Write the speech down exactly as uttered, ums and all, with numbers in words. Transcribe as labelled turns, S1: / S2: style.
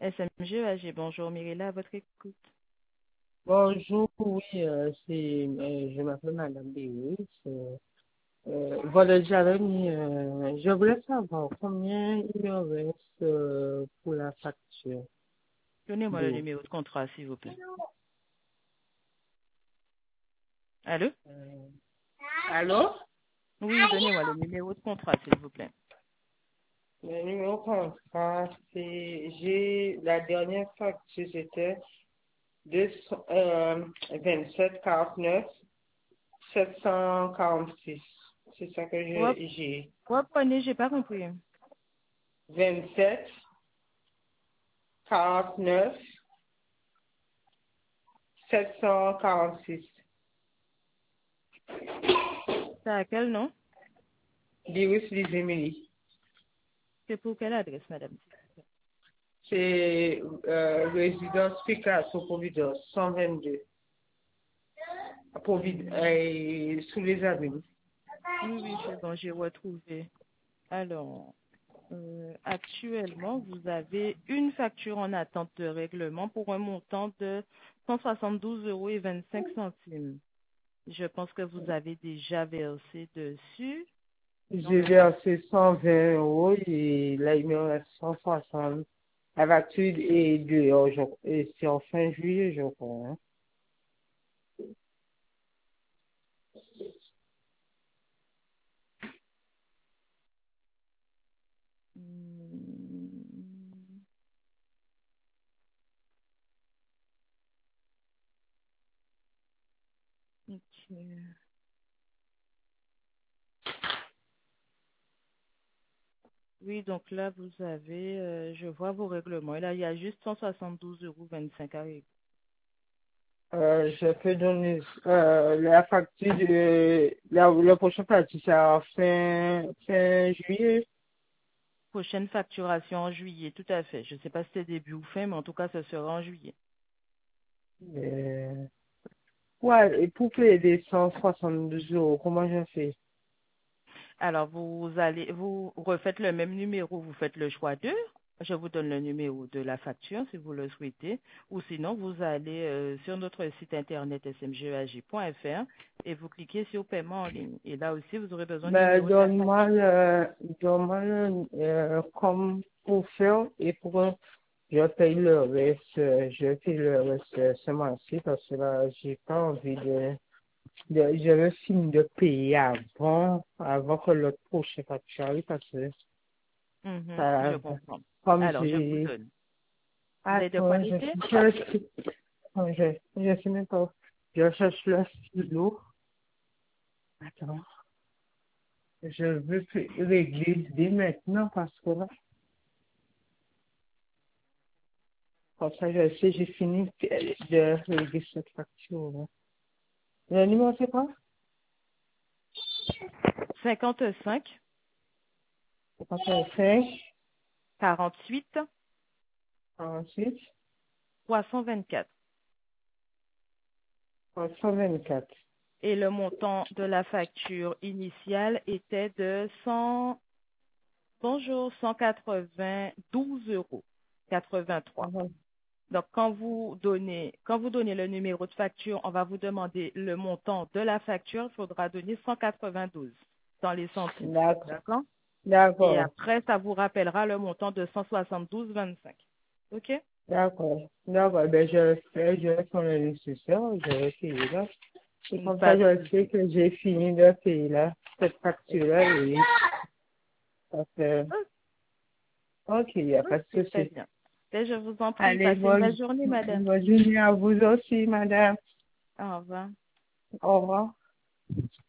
S1: S M G A G, bonjour Mirella, à votre écoute.
S2: Bonjour, oui, euh, c'est, euh, je m'appelle Madame Béris. Euh, euh, voilà, j'avais mis, euh, je voulais savoir combien il y aurait euh, pour la facture
S1: Donnez-moi le
S2: d'eau.
S1: numéro de contrat, s'il vous plaît. Allô?
S2: Euh, allô?
S1: Oui, donnez-moi le numéro de contrat, s'il vous plaît.
S2: Le numéro contrat, c'est, j'ai, la dernière facture, c'était deux cents, euh, vingt-sept quarante-neuf sept cent quarante-six. C'est ça que
S1: Hop,
S2: je- j'ai.
S1: reprenez, j'ai pas compris.
S2: vingt-sept quarante-neuf sept cent quarante-six.
S1: C'est à quel nom?
S2: Virus Lizemili.
S1: C'est pour quelle adresse, madame?
S2: C'est euh, résidence Picasso Providence, cent vingt-deux. À Provid- euh, sous les avenues.
S1: Oui, oui, c'est bon, j'ai retrouvé. Alors, euh, actuellement, vous avez une facture en attente de règlement pour un montant de cent soixante-douze euros et vingt-cinq centimes. Je pense que vous avez déjà versé dessus.
S2: J'ai versé cent vingt euros et là, il me reste cent soixante. La facture est de, je- et c'est en fin juillet, je crois. Hein.
S1: Hmm, ok. Oui, donc là, vous avez, euh, je vois vos règlements. Et là, il y a juste cent soixante-douze euros vingt-cinq à régler.
S2: Euh, je peux donner euh, la facture de la, la prochaine facture, c'est à fin, fin juillet.
S1: Prochaine facturation en juillet, tout à fait. Je ne sais pas si c'est début ou fin, mais en tout cas, ce sera en juillet.
S2: Euh, ouais, et pour payer des cent soixante-douze euros, comment je fais?
S1: Alors, vous allez, vous refaites le même numéro, vous faites le choix deux. Je vous donne le numéro de la facture si vous le souhaitez. Ou sinon, vous allez euh, sur notre site internet s m g e a g point f r et vous cliquez sur paiement en ligne. Et là aussi, vous aurez besoin du
S2: Ben,
S1: numéro de la
S2: donne-moi
S1: facture.
S2: le, donne-moi le, euh, comme pour faire et pour, euh, je paye le reste, euh, je paye le reste euh, ce mois-ci parce que là, j'ai pas envie de, de, je veux finir de payer avant, avant que le prochain facture arrive parce que,
S1: Mhm, je
S2: euh,
S1: comprends.
S2: comme
S1: Alors, je vous
S2: j'ai,
S1: donne. Vous avez de quoi
S2: attends, je,
S1: noter?
S2: je, je, je, je sais même pas, je cherche le stylo. Attends, je veux régler dès maintenant parce que là, comme ça, je sais, j'ai fini de de régler cette facture. Là. Le numéro, c'est quoi?
S1: cinquante-cinq,
S2: cinquante-cinq,
S1: quarante-huit,
S2: quarante-huit,
S1: trois cent vingt-quatre.
S2: trois cent vingt-quatre.
S1: Et le montant de la facture initiale était de cent, bonjour, cent quatre-vingt-douze euros quatre-vingt-trois. Donc, quand vous donnez, quand vous donnez le numéro de facture, on va vous demander le montant de la facture. Il faudra donner cent quatre-vingt-douze dans les centimes.
S2: D'accord.
S1: D'accord? Et
S2: D'accord.
S1: après, ça vous rappellera le montant de cent soixante-douze vingt-cinq. OK?
S2: D'accord. D'accord. Ben, je fais, je vais faire le nécessaire, je vais payer là. Et comme
S1: Pas
S2: ça,
S1: de
S2: je sais
S1: souci.
S2: que j'ai fini de payer là, cette facture-là et ça fait, ok, il n'y a pas de
S1: OK, très
S2: souci.
S1: bien. Et je vous en prie,
S2: Allez,
S1: passez une
S2: bonne,
S1: belle journée, madame.
S2: bonne journée à vous aussi, madame.
S1: Au revoir.
S2: Au revoir.